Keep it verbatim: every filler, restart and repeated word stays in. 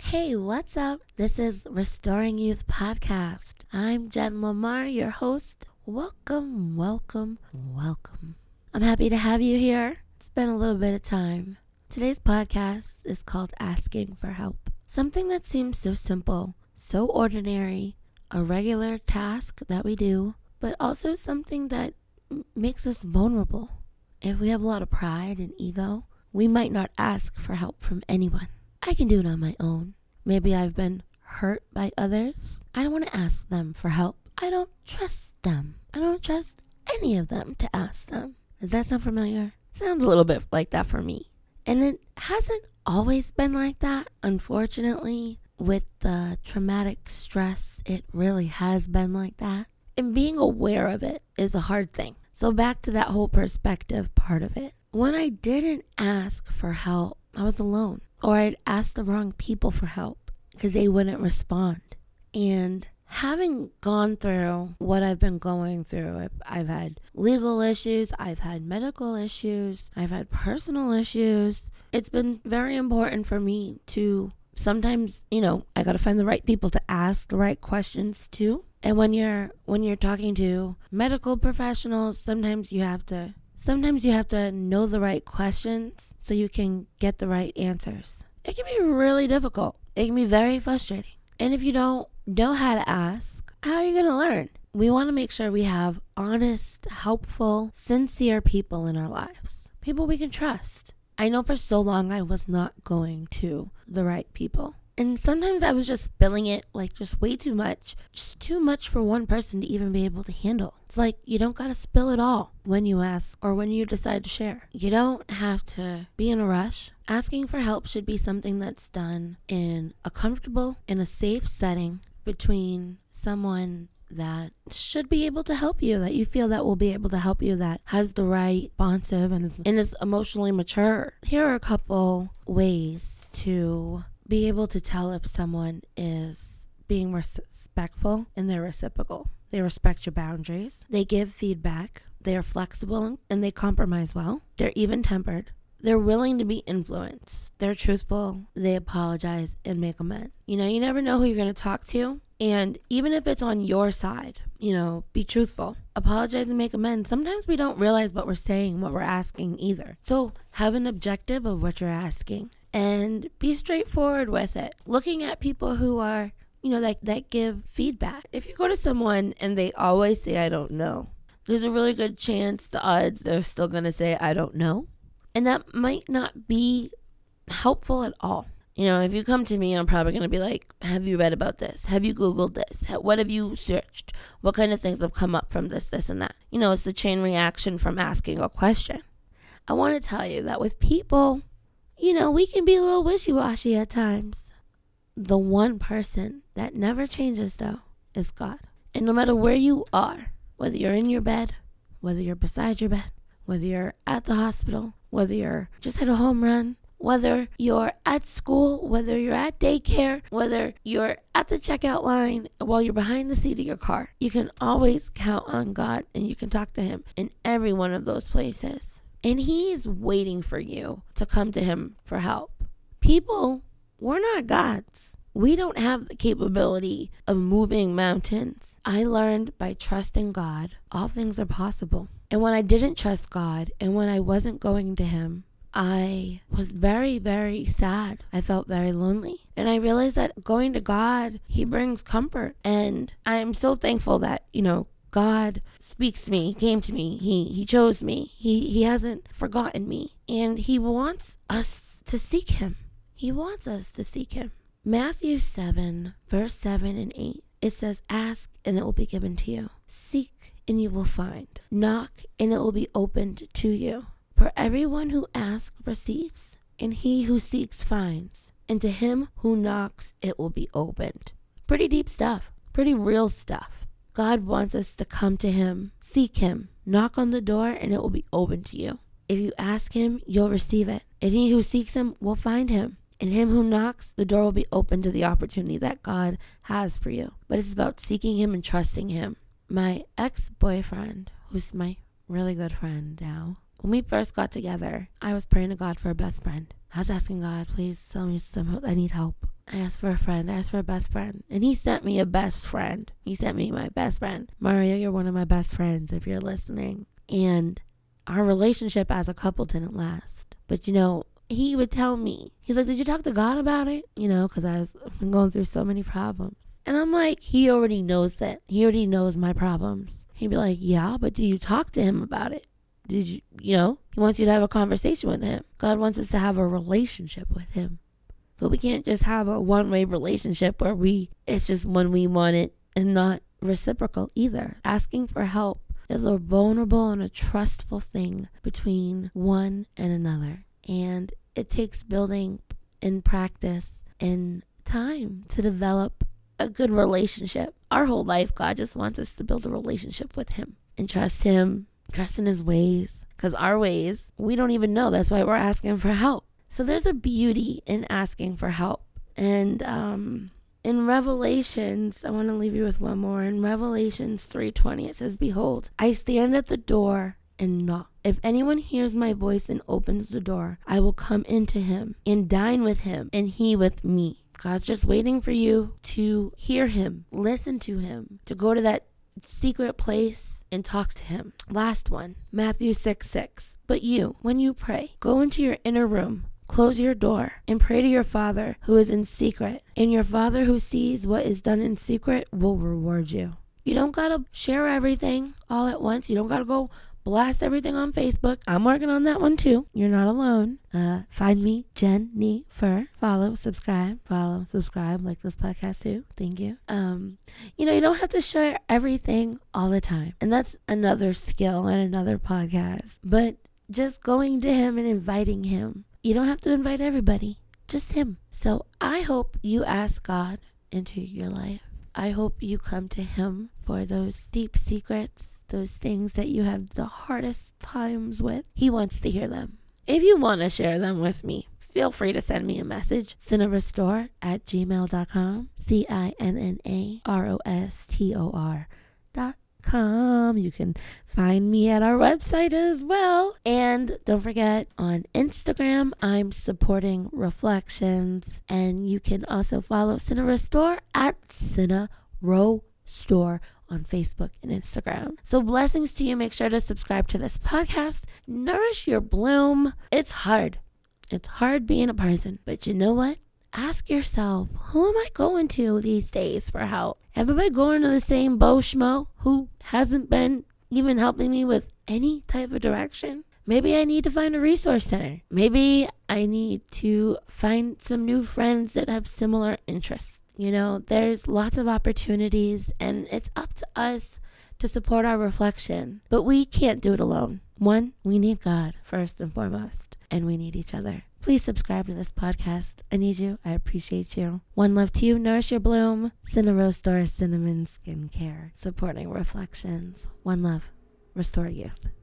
Hey, what's up? This is Restoring Youth Podcast. I'm Jen Lamar, your host. Welcome, welcome, welcome. I'm happy to have you here. It's been a little bit of time. Today's podcast is called Asking for Help. Something that seems so simple, so ordinary, a regular task that we do, but also something that m- makes us vulnerable. If we have a lot of pride and ego, we might not ask for help from anyone. I can do it on my own. Maybe I've been hurt by others. I don't want to ask them for help. I don't trust them. I don't trust any of them to ask them. Does that sound familiar? Sounds a little bit like that for me. And it hasn't always been like that. Unfortunately, with the traumatic stress, it really has been like that. And being aware of it is a hard thing. So back to that whole perspective part of it. When I didn't ask for help, I was alone. Or I'd ask the wrong people for help because they wouldn't respond. And having gone through what I've been going through, I've, I've had legal issues, I've had medical issues, I've had personal issues. It's been very important for me to sometimes, you know, I got to find the right people to ask the right questions to. And when you're when you're talking to medical professionals, sometimes you have to Sometimes you have to know the right questions so you can get the right answers. It can be really difficult. It can be very frustrating. And if you don't know how to ask, how are you going to learn? We want to make sure we have honest, helpful, sincere people in our lives. People we can trust. I know for so long I was not going to the right people. And sometimes I was just spilling it like just way too much. Just too much for one person to even be able to handle. It's like you don't got to spill it all when you ask or when you decide to share. You don't have to be in a rush. Asking for help should be something that's done in a comfortable, in a safe setting between someone that should be able to help you, that you feel that will be able to help you, that has the right responsive and is, and is emotionally mature. Here are a couple ways to be able to tell if someone is being respectful and they're reciprocal. They respect your boundaries. They give feedback. They are flexible and they compromise well. They're even-tempered. They're willing to be influenced. They're truthful. They apologize and make amends. You know, you never know who you're going to talk to. And even if it's on your side, you know, be truthful. Apologize and make amends. Sometimes we don't realize what we're saying, what we're asking either. So have an objective of what you're asking and be straightforward with it. Looking at people who are, you know, that, that give feedback. If you go to someone and they always say, I don't know, there's a really good chance the odds they're still going to say, I don't know. And that might not be helpful at all. You know, if you come to me, I'm probably going to be like, have you read about this? Have you Googled this? What have you searched? What kind of things have come up from this, this, and that? You know, it's the chain reaction from asking a question. I want to tell you that with people, you know, we can be a little wishy-washy at times. The one person that never changes, though, is God. And no matter where you are, whether you're in your bed, whether you're beside your bed, whether you're at the hospital, whether you're just hit a home run, whether you're at school, whether you're at daycare, whether you're at the checkout line while you're behind the seat of your car, you can always count on God and you can talk to Him in every one of those places. And He is waiting for you to come to Him for help. People, we're not gods. We don't have the capability of moving mountains. I learned by trusting God, all things are possible. And when I didn't trust God and when I wasn't going to Him, I was very, very sad. I felt very lonely. And I realized that going to God, He brings comfort. And I am so thankful that, you know, God speaks to me, He came to me, He He chose me. He He hasn't forgotten me. And He wants us to seek Him. He wants us to seek Him. Matthew seven, verse seven and eight. It says, ask and it will be given to you. Seek and you will find. Knock and it will be opened to you. For everyone who asks receives, and he who seeks finds, and to him who knocks it will be opened. Pretty deep stuff. Pretty real stuff. God wants us to come to Him, seek Him, knock on the door, and it will be open to you. If you ask Him, you'll receive it. And he who seeks Him will find Him. And him who knocks, the door will be open to the opportunity that God has for you. But it's about seeking Him and trusting Him. My ex-boyfriend, who's my really good friend now, when we first got together, I was praying to God for a best friend. I was asking God, please tell me some help. I need help. I asked for a friend. I asked for a best friend. And he sent me a best friend. He sent me my best friend. Mario, you're one of my best friends if you're listening. And our relationship as a couple didn't last. But, you know, he would tell me, he's like, did you talk to God about it? You know, because I was been going through so many problems. And I'm like, he already knows that. He already knows my problems. He'd be like, yeah, but do you talk to him about it? Did you, you know, he wants you to have a conversation with him. God wants us to have a relationship with him. But we can't just have a one-way relationship where we, it's just when we want it and not reciprocal either. Asking for help is a vulnerable and a trustful thing between one and another. And it takes building in practice and time to develop a good relationship. Our whole life, God just wants us to build a relationship with him and trust him, trust in his ways. Because our ways, we don't even know. That's why we're asking for help. So there's a beauty in asking for help. And um, in Revelations, I want to leave you with one more. In Revelations three twenty, it says, behold, I stand at the door and knock. If anyone hears my voice and opens the door, I will come into him and dine with him and he with me. God's just waiting for you to hear him, listen to him, to go to that secret place and talk to him. Last one, Matthew six six. But you, when you pray, go into your inner room, close your door, and pray to your Father who is in secret. And your Father who sees what is done in secret will reward you. You don't gotta share everything all at once. You don't gotta go blast everything on Facebook. I'm working on that one too. You're not alone. Uh, find me, Jennifer. Follow, subscribe, follow, subscribe, like this podcast too. Thank you. Um, you know, you don't have to share everything all the time. And that's another skill and another podcast. But just going to him and inviting him. You don't have to invite everybody, just him. So I hope you ask God into your life. I hope you come to him for those deep secrets, those things that you have the hardest times with. He wants to hear them. If you want to share them with me, feel free to send me a message. Cinnarostor at gmail dot com. C I N N A R O S T O R dot com. You can find me at our website as well. And don't forget, on Instagram, I'm supporting reflections. And you can also follow Cinnarostor at Cinnarostor on Facebook and Instagram. So blessings to you. Make sure to subscribe to this podcast. Nourish your bloom. It's hard. It's hard being a person. But you know what? Ask yourself, who am I going to these days for help? Have I going to the same Bo Schmo who hasn't been even helping me with any type of direction? Maybe I need to find a resource center. Maybe I need to find some new friends that have similar interests. You know, there's lots of opportunities, and it's up to us to support our reflection. But we can't do it alone. One, we need God first and foremost, and we need each other. Please subscribe to this podcast. I need you. I appreciate you. One love to you. Nourish your bloom. Cinnarostor Cinnamon Skincare. Supporting reflections. One love. Restore youth.